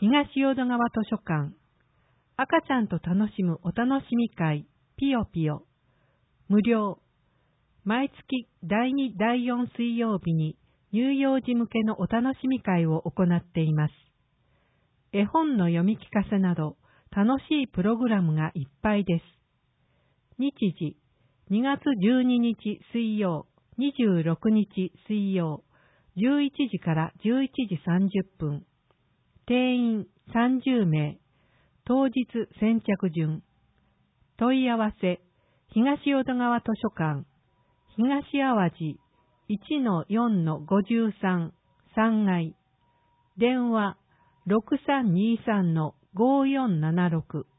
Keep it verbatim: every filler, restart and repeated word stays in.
東淀川図書館、赤ちゃんと楽しむお楽しみ会、ピヨピヨ、無料、毎月だいに、だいよん水曜日に乳幼児向けのお楽しみ会を行っています。絵本の読み聞かせなど楽しいプログラムがいっぱいです。日時、にがつじゅうににち水曜、にじゅうろくにち水曜、じゅういちじからじゅういちじさんじゅっぷん。定員さんじゅうめい。当日先着順。問い合わせ、東淀川図書館、東淡路 いちのよんのごじゅうさん さんがい。電話ろくさんにさんのごよんななろく。